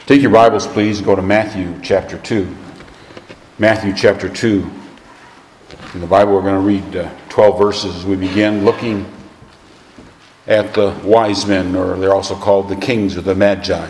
Take your Bibles, please, and go to Matthew chapter 2. Matthew chapter 2. In the Bible, we're going to read 12 verses as we begin looking at the wise men, or they're also called the kings or the magi.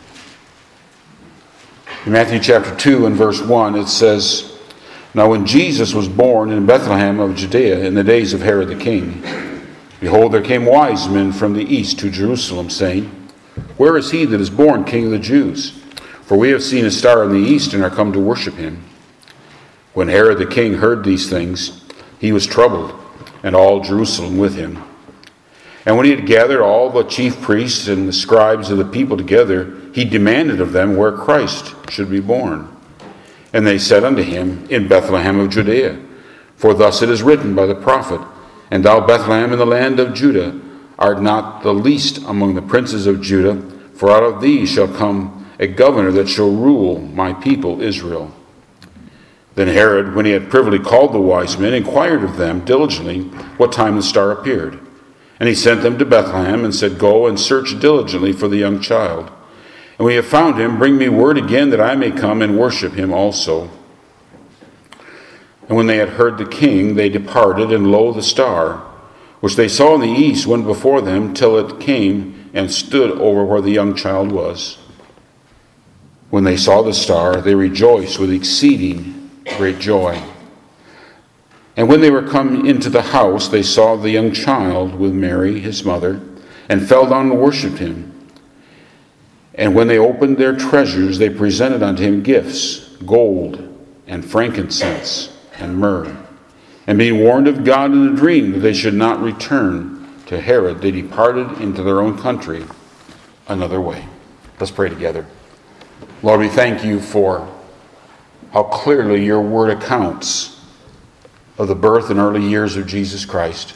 In Matthew chapter 2 and verse 1, it says, "Now when Jesus was born in Bethlehem of Judea in the days of Herod the king, behold, there came wise men from the east to Jerusalem, saying, Where is he that is born King of the Jews? For we have seen his star in the east and are come to worship him. When Herod the king heard these things, he was troubled, and all Jerusalem with him. And when he had gathered all the chief priests and the scribes of the people together, he demanded of them where Christ should be born. And they said unto him, In Bethlehem of Judea. For thus it is written by the prophet, And thou, Bethlehem, in the land of Judah, art not the least among the princes of Judah, for out of thee shall come a governor that shall rule my people Israel. Then Herod, when he had privily called the wise men, inquired of them diligently what time the star appeared. And he sent them to Bethlehem, and said, Go and search diligently for the young child. And when you have found him, bring me word again that I may come and worship him also. And when they had heard the king, they departed, and lo, the star, which they saw in the east, went before them till it came and stood over where the young child was. When they saw the star, they rejoiced with exceeding great joy. And when they were come into the house, they saw the young child with Mary, his mother, and fell down and worshipped him. And when they opened their treasures, they presented unto him gifts, gold and frankincense and myrrh. And being warned of God in a dream that they should not return to Herod, they departed into their own country another way." Let's pray together. Lord, we thank you for how clearly your word accounts of the birth and early years of Jesus Christ.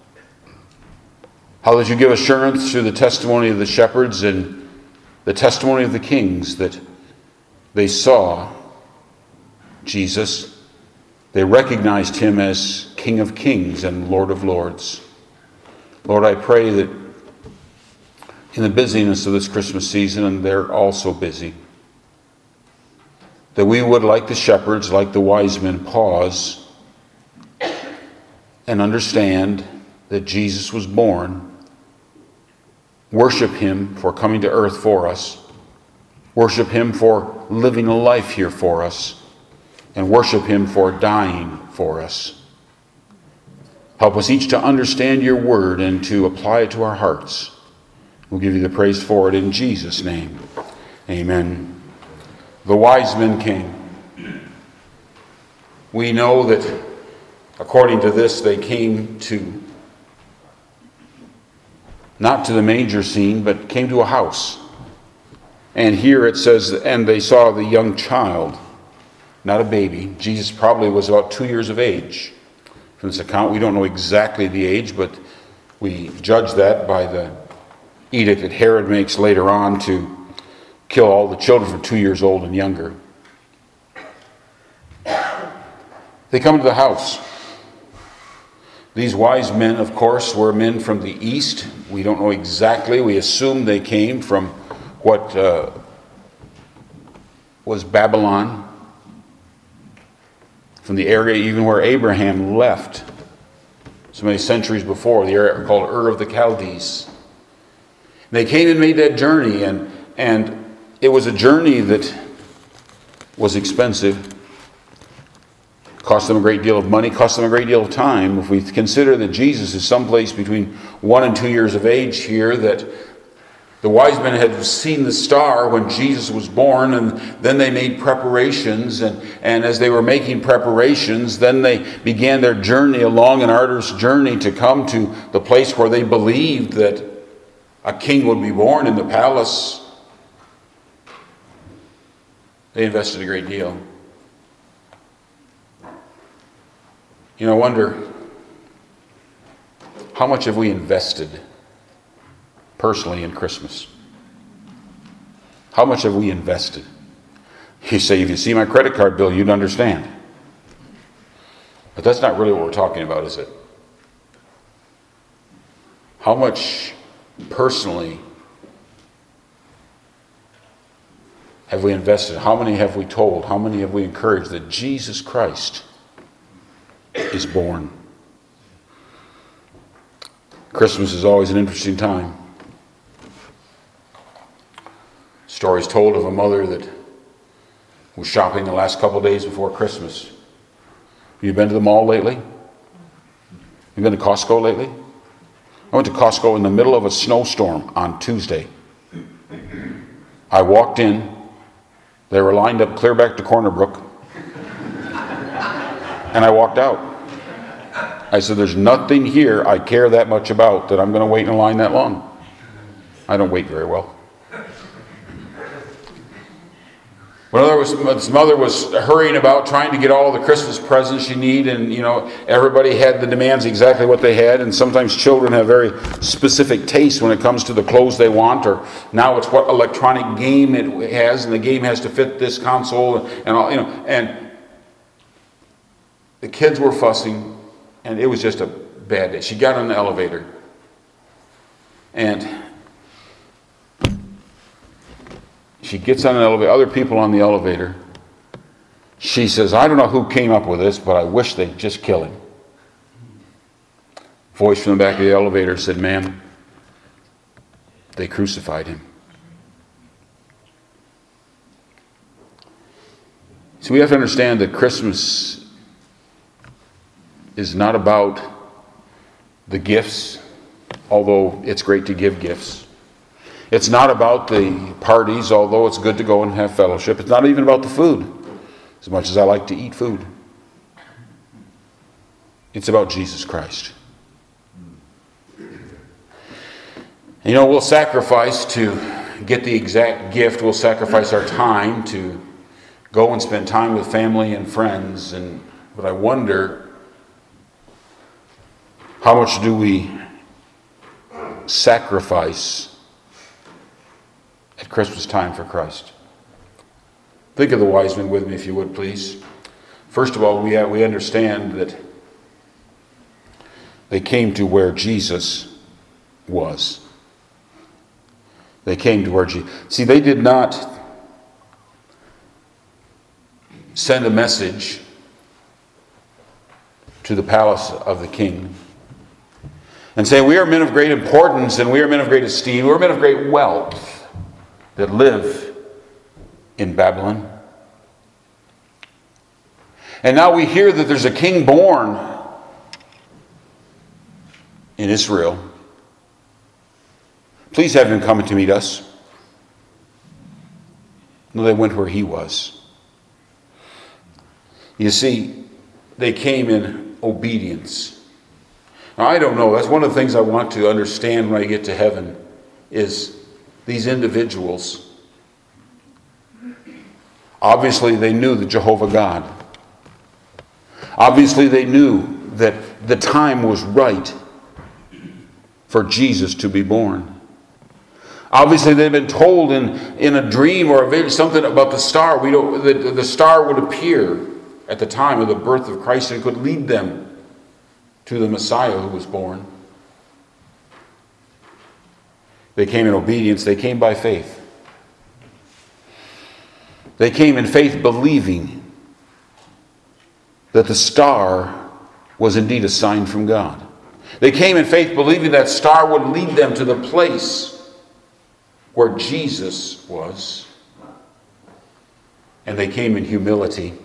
How that you give assurance through the testimony of the shepherds and the testimony of the kings that they saw Jesus. They recognized him as King of Kings and Lord of Lords. Lord, I pray that in the busyness of this Christmas season, and they're all so busy, that we would, like the shepherds, like the wise men, pause and understand that Jesus was born, worship him for coming to earth for us, worship him for living a life here for us, and worship him for dying for us. Help us each to understand your word and to apply it to our hearts. We'll give you the praise for it in Jesus' name. Amen. The wise men came. We know that according to this, they came to, not to the manger scene, but came to a house. And here it says, and they saw the young child. Not a baby. Jesus probably was about 2 years of age. From this account, we don't know exactly the age, but we judge that by the edict that Herod makes later on to kill all the children from 2 years old and younger. They come to the house. These wise men, of course, were men from the east. We don't know exactly. We assume they came from what was Babylon, from the area even where Abraham left so many centuries before, the area called Ur of the Chaldees. They came and made that journey, and it was a journey that was expensive, cost them a great deal of money, cost them a great deal of time. If we consider that Jesus is someplace between 1 and 2 years of age here, that the wise men had seen the star when Jesus was born, and then they made preparations. And as they were making preparations, then they began their journey, a long and arduous journey, to come to the place where they believed that a king would be born in the palace. They invested a great deal. You know, I wonder, how much have we invested personally in Christmas? How much have we invested? You say, if you see my credit card bill, you'd understand. But that's not really what we're talking about, is it? How much personally have we invested? How many have we told? How many have we encouraged that Jesus Christ is born? Christmas is always an interesting time. Stories told of a mother that was shopping the last couple of days before Christmas. You been to the mall lately? You been to Costco lately? I went to Costco in the middle of a snowstorm on Tuesday. I walked in. They were lined up clear back to Corner Brook. And I walked out. I said, there's nothing here I care that much about that I'm going to wait in a line that long. I don't wait very well. His mother was hurrying about trying to get all the Christmas presents she needed, and everybody had the demands exactly what they had, and sometimes children have very specific tastes when it comes to the clothes they want, or now it's what electronic game it has, and the game has to fit this console and all, and the kids were fussing, and it was just a bad day. She got on the elevator, and she gets on an elevator, other people on the elevator. She says, I don't know who came up with this, but I wish they'd just kill him. Voice from the back of the elevator said, ma'am, they crucified him. So we have to understand that Christmas is not about the gifts, although it's great to give gifts. It's not about the parties, although it's good to go and have fellowship. It's not even about the food, as much as I like to eat food. It's about Jesus Christ. We'll sacrifice to get the exact gift. We'll sacrifice our time to go and spend time with family and friends. But I wonder, how much do we sacrifice at Christmas time for Christ? Think of the wise men with me, if you would, please. First of all, we understand that they came to where Jesus was. They came to where Jesus... See, they did not send a message to the palace of the king and say, we are men of great importance and we are men of great esteem, we're men of great wealth that live in Babylon. And now we hear that there's a king born in Israel. Please have him come to meet us. No, they went where he was. You see, they came in obedience. Now, I don't know. That's one of the things I want to understand when I get to heaven is these individuals. Obviously, they knew the Jehovah God. Obviously, they knew that the time was right for Jesus to be born. Obviously, they'd been told in a dream or a vision something about the star. The star would appear at the time of the birth of Christ and could lead them to the Messiah who was born. They came in obedience. They came by faith. They came in faith believing that the star was indeed a sign from God. They came in faith believing that star would lead them to the place where Jesus was. And they came in humility.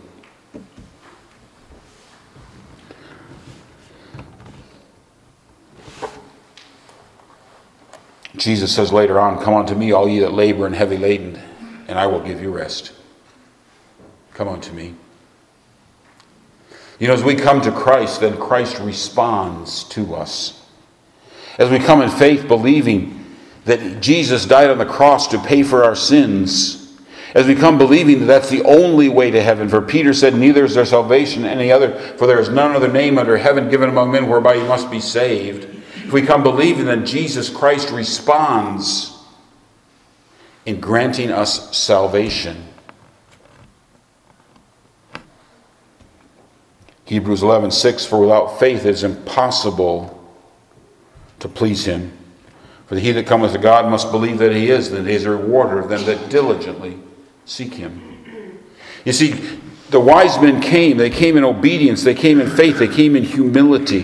Jesus says later on, come unto me, all ye that labor and heavy laden, and I will give you rest. Come unto me. As we come to Christ, then Christ responds to us. As we come in faith, believing that Jesus died on the cross to pay for our sins, as we come believing that that's the only way to heaven. For Peter said, neither is there salvation in any other, for there is none other name under heaven given among men whereby you must be saved. If we come believing that Jesus Christ responds in granting us salvation. Hebrews 11:6, for without faith it is impossible to please him. For he that cometh to God must believe that he is, and that he is a rewarder of them that diligently seek him. You see, the wise men came. They came in obedience. They came in faith. They came in humility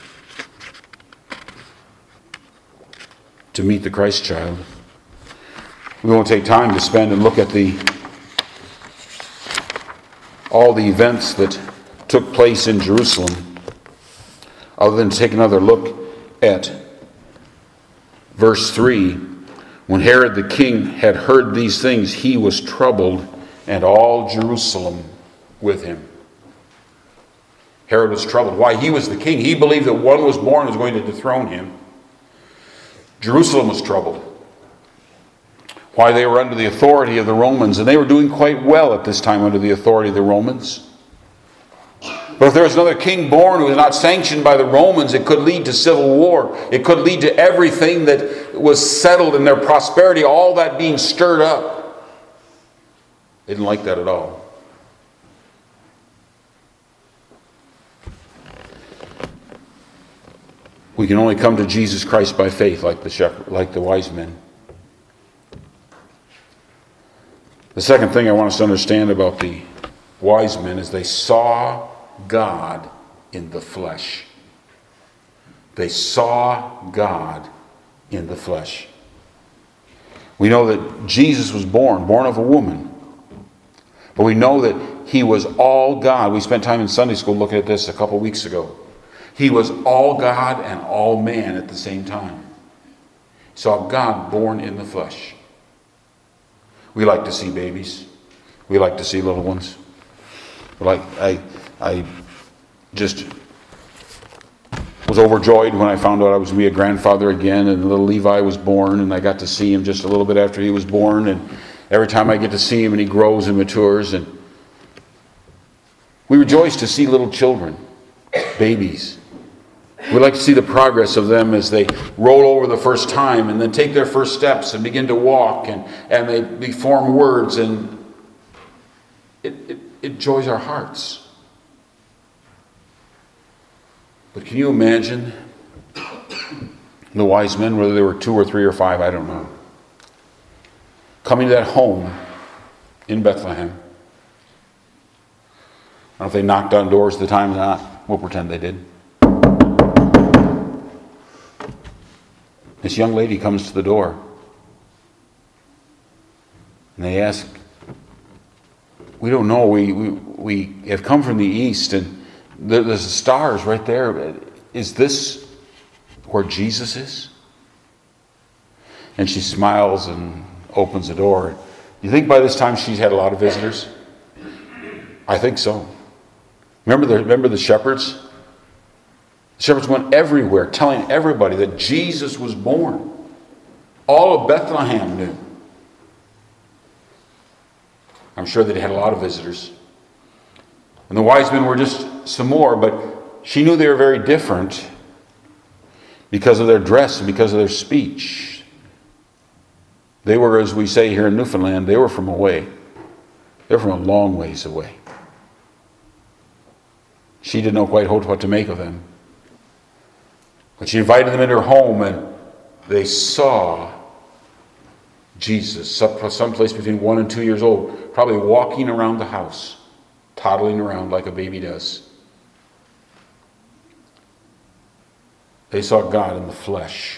to meet the Christ child. We won't take time to spend and look at all the events that took place in Jerusalem, other than to take another look at verse 3. When Herod the king had heard these things, he was troubled, and all Jerusalem with him. Herod was troubled. Why? He was the king. He believed that one was born who was going to dethrone him. Jerusalem was troubled. Why? They were under the authority of the Romans, and they were doing quite well at this time under the authority of the Romans. But if there was another king born who was not sanctioned by the Romans, it could lead to civil war. It could lead to everything that was settled in their prosperity, all that being stirred up. They didn't like that at all. We can only come to Jesus Christ by faith, like the wise men. The second thing I want us to understand about the wise men is they saw God in the flesh. They saw God in the flesh. We know that Jesus was born of a woman. But we know that he was all God. We spent time in Sunday school looking at this a couple weeks ago. He was all God and all man at the same time. He saw God born in the flesh. We like to see babies. We like to see little ones. I just was overjoyed when I found out I was going to be a grandfather again, and little Levi was born, and I got to see him just a little bit after he was born, and every time I get to see him and he grows and matures, and we rejoice to see little children, babies. We like to see the progress of them as they roll over the first time and then take their first steps and begin to walk, and they form words, and it joys our hearts. But can you imagine the wise men, whether there were 2 or 3 or 5, I don't know, coming to that home in Bethlehem? I don't know if they knocked on doors at the time or not. We'll pretend they did. This young lady comes to the door. And they ask, we don't know. We have come from the east, and there's the stars right there. Is this where Jesus is? And she smiles and opens the door. You think by this time she's had a lot of visitors? I think so. Remember the shepherds? The shepherds went everywhere telling everybody that Jesus was born. All of Bethlehem knew. I'm sure that he had a lot of visitors. And the wise men were just some more, but she knew they were very different because of their dress and because of their speech. They were, as we say here in Newfoundland, they were from away. They were from a long ways away. She didn't know quite what to make of them. But she invited them into her home, and they saw Jesus, someplace between 1 and 2 years old, probably walking around the house, toddling around like a baby does. They saw God in the flesh.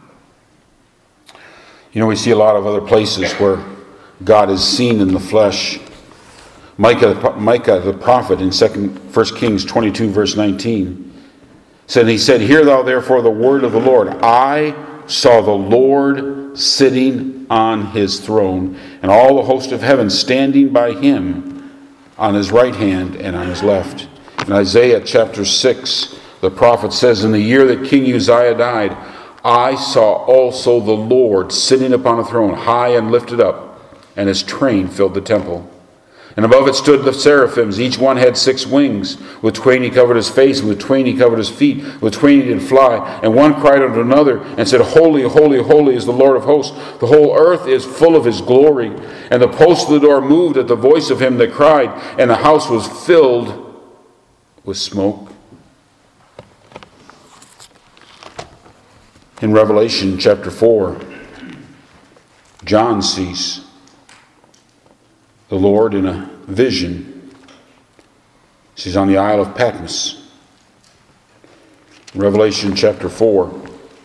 You know, we see a lot of other places where God is seen in the flesh. Micah the prophet in 1 Kings 22 verse 19 said, he said, "Hear thou therefore the word of the Lord. I saw the Lord sitting on his throne, and all the host of heaven standing by him on his right hand and on his left." In Isaiah chapter 6, the prophet says, "In the year that King Uzziah died, I saw also the Lord sitting upon a throne, high and lifted up, and his train filled the temple. And above it stood the seraphims. Each one had 6 wings. With twain he covered his face, and with twain he covered his feet. With twain he did fly. And one cried unto another, and said, Holy, holy, holy is the Lord of hosts. The whole earth is full of his glory. And the posts of the door moved at the voice of him that cried, and the house was filled with smoke." In Revelation chapter 4, John sees the Lord in a vision. She's on the Isle of Patmos. Revelation chapter 4.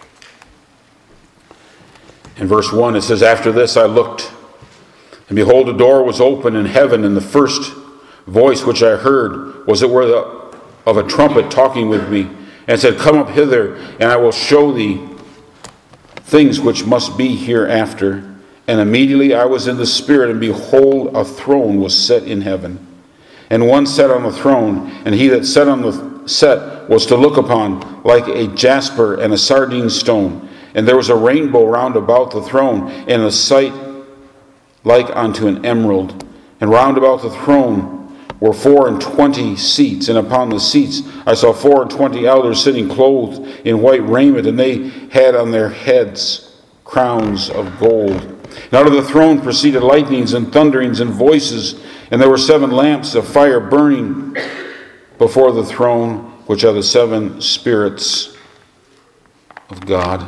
In verse 1 it says, "After this I looked, and behold, a door was open in heaven, and the first voice which I heard was it were of a trumpet talking with me, and said, Come up hither, and I will show thee things which must be hereafter. And immediately I was in the Spirit, and behold, a throne was set in heaven. And one sat on the throne, and he that sat on the set was to look upon like a jasper and a sardine stone. And there was a rainbow round about the throne, and a sight like unto an emerald. And round about the throne were 24 seats, and upon the seats I saw 24 elders sitting clothed in white raiment, and they had on their heads crowns of gold. And out of the throne proceeded lightnings and thunderings and voices, and there were 7 lamps of fire burning before the throne, which are the 7 spirits of God."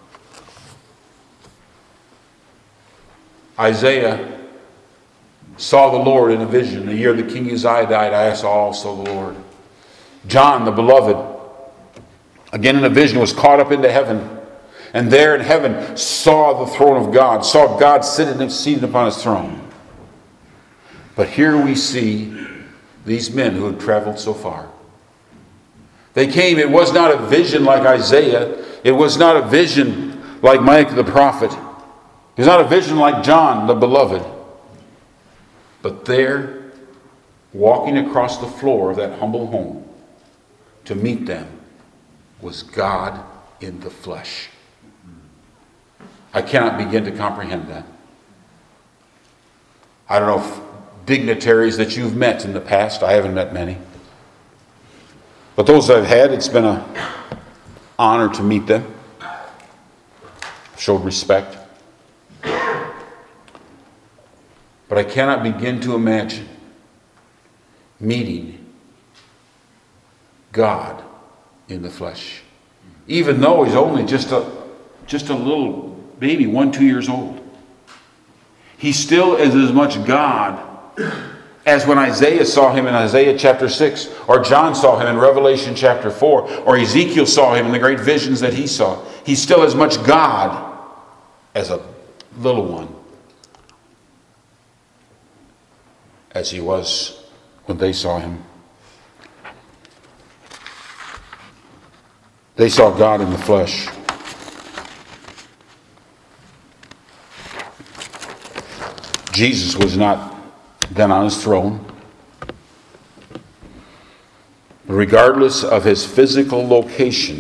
Isaiah saw the Lord in a vision. The year that King Uzziah died, I saw also the Lord. John, the beloved, again in a vision, was caught up into heaven. And there in heaven saw the throne of God, saw God seated upon his throne. But here we see these men who had traveled so far. They came. It was not a vision like Isaiah. It was not a vision like Micah the prophet. It was not a vision like John the beloved. But there, walking across the floor of that humble home to meet them, was God in the flesh. I cannot begin to comprehend that. I don't know if dignitaries that you've met in the past. I haven't met many. But those I've had, it's been an honor to meet them. I've showed respect. But I cannot begin to imagine meeting God in the flesh. Even though he's only just a little baby, 1-2 years old. He still is as much God as when Isaiah saw him in Isaiah chapter 6, or John saw him in Revelation chapter 4, or Ezekiel saw him in the great visions that he saw. He's still as much God as a little one as he was when they saw him. They saw God in the flesh. Jesus was not then on his throne. Regardless of his physical location,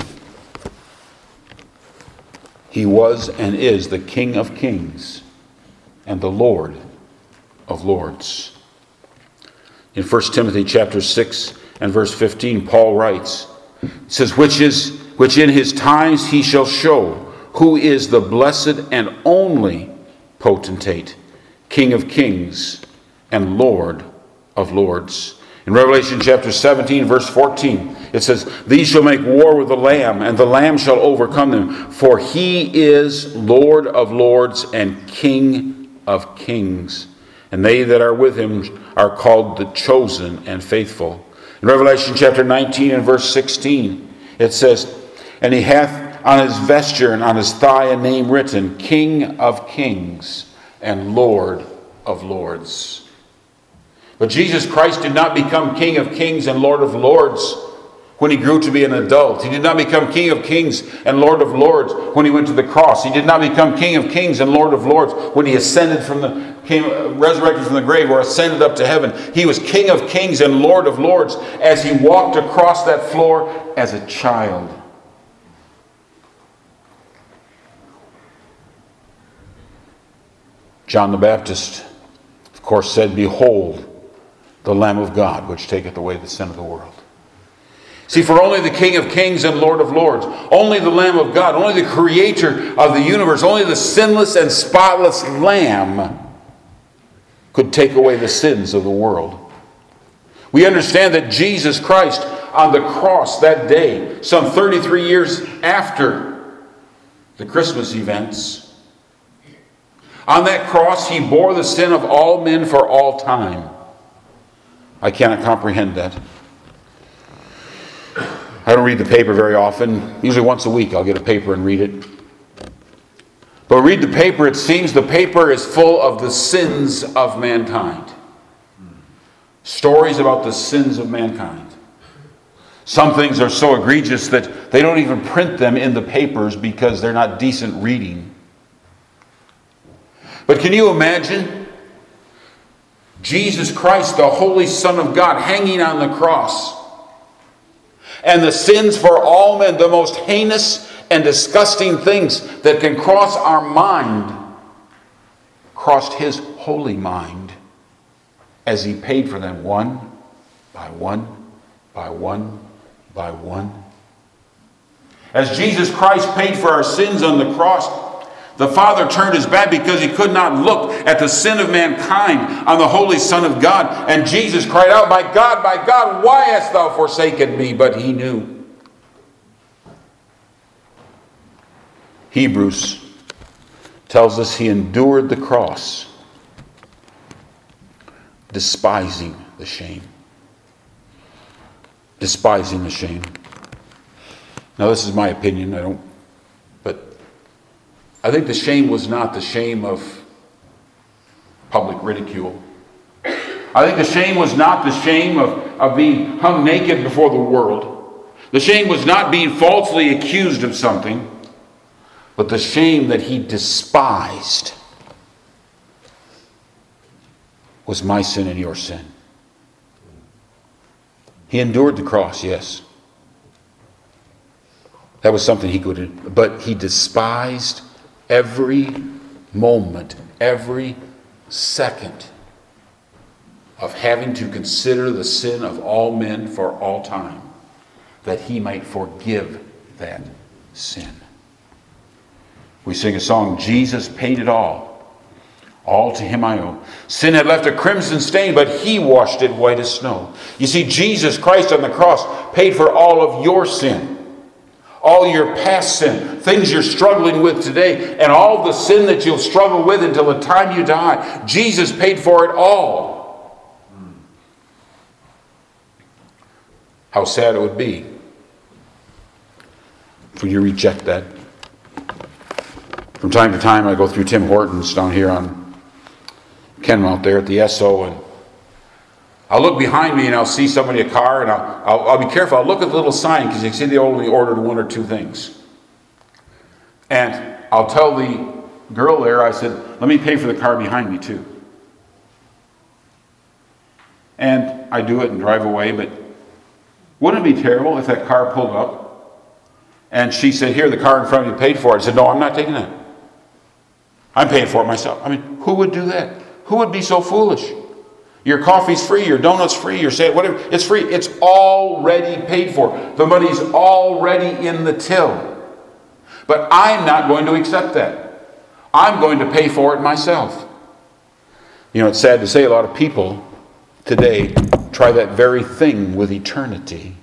he was and is the King of Kings and the Lord of Lords. In 1 Timothy chapter 6 and verse 15, Paul writes, it says, which in his times he shall show who is the blessed and only potentate, King of kings and Lord of lords. In Revelation chapter 17, verse 14, it says, These shall make war with the Lamb, and the Lamb shall overcome them, for he is Lord of lords and King of kings. And they that are with him are called the chosen and faithful. In Revelation chapter 19 and verse 16, it says, And he hath on his vesture and on his thigh a name written, King of kings and Lord of lords. But Jesus Christ did not become King of kings and Lord of lords when he grew to be an adult. He did not become King of kings and Lord of lords when he went to the cross. He did not become King of kings and Lord of lords when he ascended resurrected from the grave or ascended up to heaven. He was King of kings and Lord of lords as he walked across that floor as a child. John the Baptist, of course, said, Behold, the Lamb of God, which taketh away the sin of the world. See, for only the King of kings and Lord of lords, only the Lamb of God, only the Creator of the universe, only the sinless and spotless Lamb could take away the sins of the world. We understand that Jesus Christ on the cross that day, some 33 years after the Christmas events, On that cross, he bore the sin of all men for all time. I cannot comprehend that. I don't read the paper very often. Usually once a week I'll get a paper and read it. But read the paper, it seems the paper is full of the sins of mankind. Stories about the sins of mankind. Some things are so egregious that they don't even print them in the papers because they're not decent reading. But can you imagine Jesus Christ, the Holy Son of God, hanging on the cross? And the sins for all men, the most heinous and disgusting things that can cross our mind, crossed his holy mind as he paid for them one by one, by one, by one. As Jesus Christ paid for our sins on the cross, the Father turned his back because he could not look at the sin of mankind on the Holy Son of God. And Jesus cried out, my God, why hast thou forsaken me? But he knew. Hebrews tells us he endured the cross, despising the shame. Despising the shame. Now this is my opinion, but I think the shame was not the shame of public ridicule. I think the shame was not the shame of being hung naked before the world. The shame was not being falsely accused of something, but the shame that he despised was my sin and your sin. He endured the cross, yes. That was something he could, but he despised every moment, every second of having to consider the sin of all men for all time, that he might forgive that sin. We sing a song, Jesus paid it all to him I owe. Sin had left a crimson stain, but he washed it white as snow. You see, Jesus Christ on the cross paid for all of your sin. All your past sin, things you're struggling with today, and all the sin that you'll struggle with until the time you die. Jesus paid for it all. How sad it would be for you to reject that. From time to time, I go through Tim Hortons down here on Kenmount there at the Esso, and I'll look behind me and I'll see somebody, a car, and I'll be careful. I'll look at the little sign because you see they only ordered one or two things. And I'll tell the girl there, I said, let me pay for the car behind me too. And I do it and drive away, but wouldn't it be terrible if that car pulled up and she said, here, the car in front of you paid for it. I said, no, I'm not taking that. I'm paying for it myself. I mean, who would do that? Who would be so foolish? Your coffee's free, your donut's free, your say whatever, it's free. It's already paid for. The money's already in the till. But I'm not going to accept that. I'm going to pay for it myself. You know, it's sad to say a lot of people today try that very thing with eternity.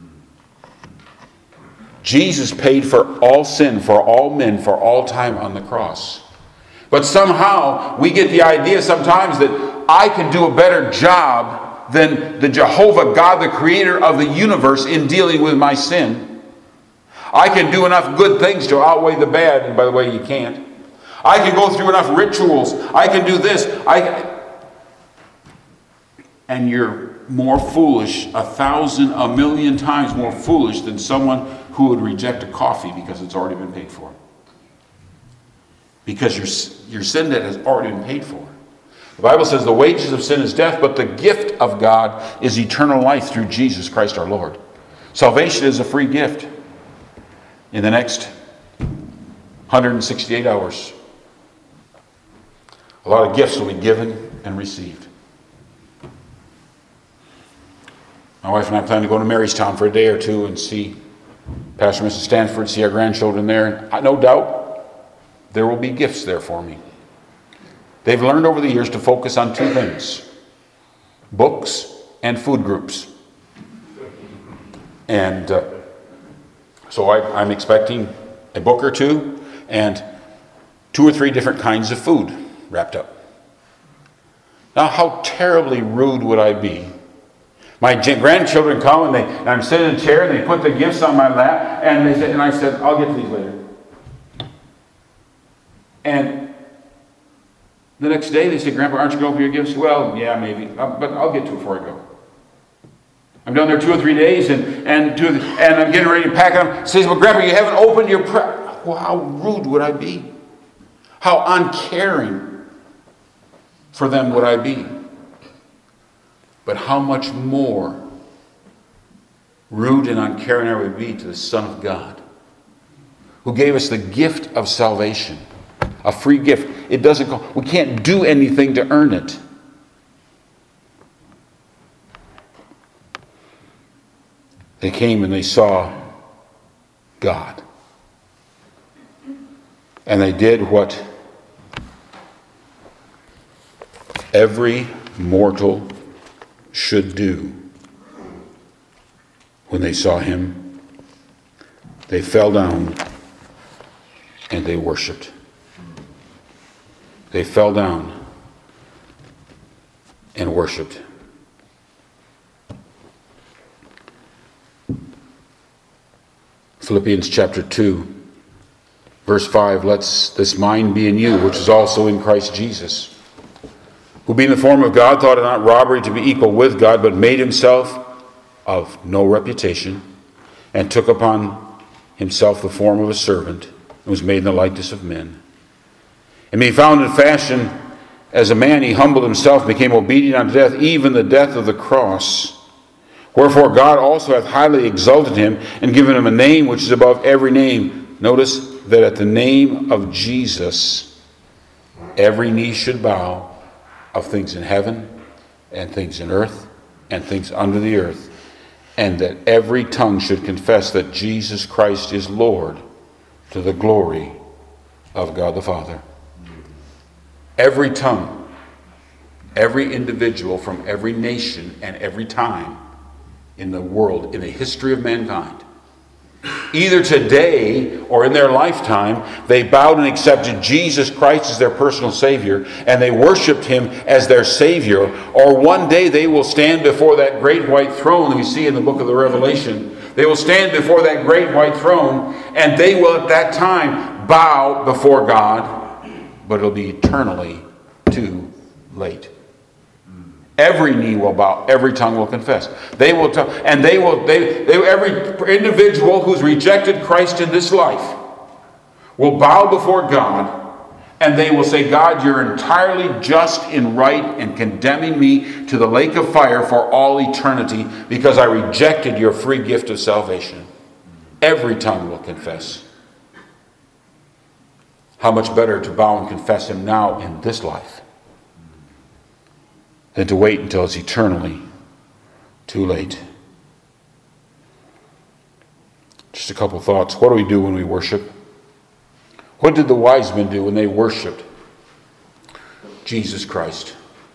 Jesus paid for all sin, for all men, for all time on the cross. But somehow we get the idea sometimes that I can do a better job than the Jehovah God, the creator of the universe, in dealing with my sin. I can do enough good things to outweigh the bad, and by the way, you can't. I can go through enough rituals. I can do this. And you're more foolish, 1,000, 1,000,000 times more foolish than someone who would reject a coffee because it's already been paid for. Because your sin debt has already been paid for. The Bible says the wages of sin is death, but the gift of God is eternal life through Jesus Christ our Lord. Salvation is a free gift. In the next 168 hours, a lot of gifts will be given and received. My wife and I plan to go to Marystown for a day or two and see Pastor and Mrs. Stanford, see our grandchildren there. No doubt there will be gifts there for me. They've learned over the years to focus on two things: books and food groups. And so I'm expecting a book or two and 2 or 3 different kinds of food. wrapped up. Now, how terribly rude would I be? My grandchildren come and I'm sitting in a chair and they put the gifts on my lap and I said, I'll get to these later. And the next day they say, Grandpa, aren't you going for your gifts? Well, yeah, maybe, but I'll get to it before I go. I'm down there 2 or 3 days and I'm getting ready to pack them. He says, well, Grandpa, you haven't opened your Well, how rude would I be? How uncaring for them would I be? But how much more rude and uncaring I would be to the Son of God, who gave us the gift of salvation, a free gift. It doesn't go, we can't do anything to earn it. They came and they saw God. And they did what every mortal should do when they saw him. They fell down and they worshiped. They fell down and worshiped. Philippians chapter 2, verse 5, let this mind be in you, which is also in Christ Jesus, who being the form of God thought it not robbery to be equal with God, but made himself of no reputation, and took upon himself the form of a servant, and was made in the likeness of men. And being found in fashion as a man, he humbled himself, became obedient unto death, even the death of the cross. Wherefore God also hath highly exalted him, and given him a name which is above every name. Notice that at the name of Jesus, every knee should bow, of things in heaven, and things in earth, and things under the earth, and that every tongue should confess that Jesus Christ is Lord, to the glory of God the Father. Every tongue, every individual from every nation and every time in the world, in the history of mankind, either today or in their lifetime, they bowed and accepted Jesus Christ as their personal Savior, and they worshiped him as their Savior. Or one day they will stand before that great white throne that we see in the book of the Revelation. They will stand before that great white throne, and they will at that time bow before God, but it'll be eternally too late. Every knee will bow, every tongue will confess. They will tell, and every individual who's rejected Christ in this life will bow before God, and they will say, God, you're entirely just and right in condemning me to the lake of fire for all eternity because I rejected your free gift of salvation. Every tongue will confess. How much better to bow and confess him now in this life than to wait until it's eternally too late. Just a couple thoughts. What do we do when we worship? What did the wise men do when they worshiped Jesus Christ?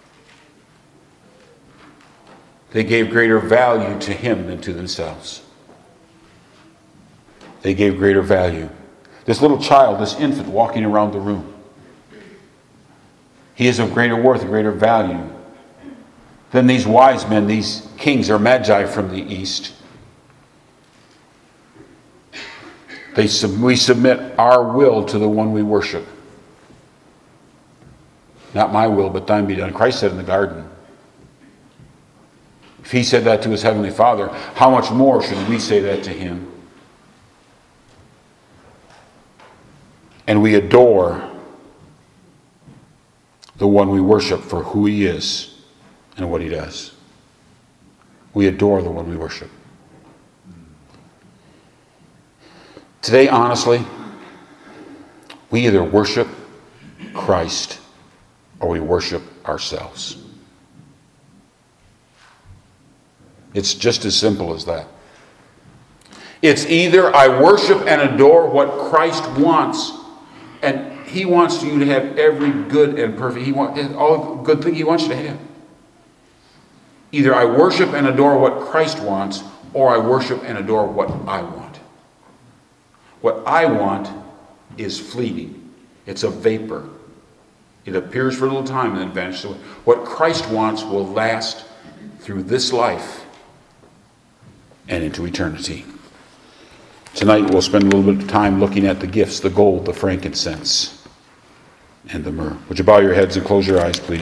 They gave greater value to him than to themselves. They gave greater value. This little child, this infant walking around the room, he is of greater worth and greater value than these wise men, these kings or magi from the east. We submit our will to the one we worship. Not my will, but thine be done. Christ said in the garden. If he said that to his heavenly Father, how much more should we say that to him? And we adore the one we worship for who he is and what he does. We adore the one we worship. Today, honestly, we either worship Christ or we worship ourselves. It's just as simple as that. It's either I worship and adore what Christ wants, and he wants you to have every good and perfect, all good thing he wants you to have. Either I worship and adore what Christ wants, or I worship and adore what I want. What I want is fleeting. It's a vapor. It appears for a little time and then vanishes. What Christ wants will last through this life and into eternity. Tonight we'll spend a little bit of time looking at the gifts, the gold, the frankincense, and the myrrh. Would you bow your heads and close your eyes, please?